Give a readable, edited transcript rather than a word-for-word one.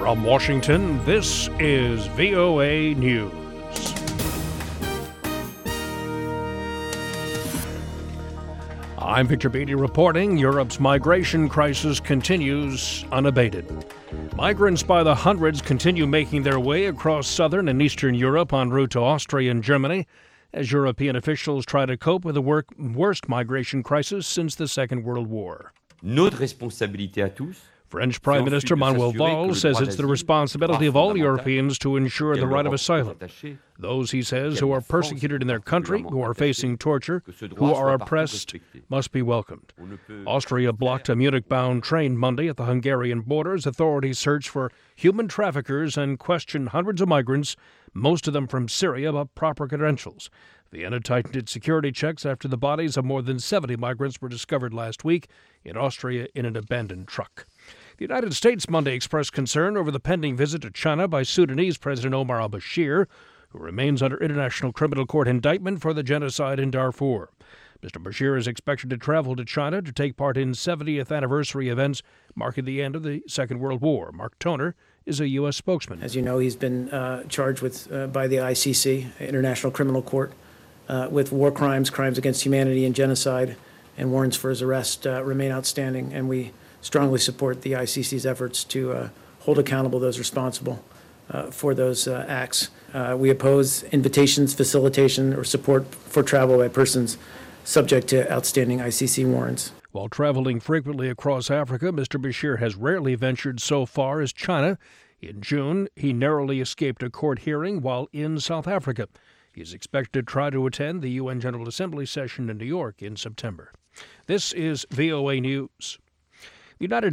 From Washington, this is VOA News. I'm Victor Beatty reporting Europe's migration crisis continues unabated. Migrants by the hundreds continue making their way across southern and eastern Europe en route to Austria and Germany as European officials try to cope with the worst migration crisis since the Second World War. Notre responsabilité à tous. French Prime Minister Manuel Valls says it's the responsibility of all Europeans to ensure the right of asylum. Those, he says, who are persecuted in their country, who are facing torture, who are oppressed, must be welcomed. Austria blocked a Munich-bound train Monday at the Hungarian border as authorities search for human traffickers and question hundreds of migrants, most of them from Syria, about proper credentials. Vienna tightened its security checks after the bodies of more than 70 migrants were discovered last week in Austria in an abandoned truck. The United States Monday expressed concern over the pending visit to China by Sudanese President Omar al-Bashir, who remains under International Criminal Court indictment for the genocide in Darfur. Mr. Bashir is expected to travel to China to take part in 70th anniversary events marking the end of the Second World War. Mark Toner is a U.S. spokesman. As you know, he's been charged with by the ICC, International Criminal Court, with war crimes, crimes against humanity, and genocide, and warrants for his arrest remain outstanding, and we strongly support the ICC's efforts to hold accountable those responsible for those acts. We oppose invitations, facilitation, or support for travel by persons subject to outstanding ICC warrants. While traveling frequently across Africa, Mr. Bashir has rarely ventured so far as China. In June, he narrowly escaped a court hearing while in South Africa. He is expected to try to attend the UN General Assembly session in New York in September. This is VOA News. The United